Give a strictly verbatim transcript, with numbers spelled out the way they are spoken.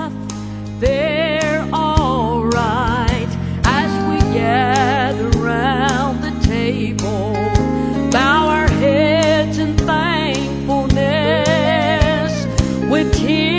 laugh, they're all right as we gather round the table, bow our heads in thankfulness with tears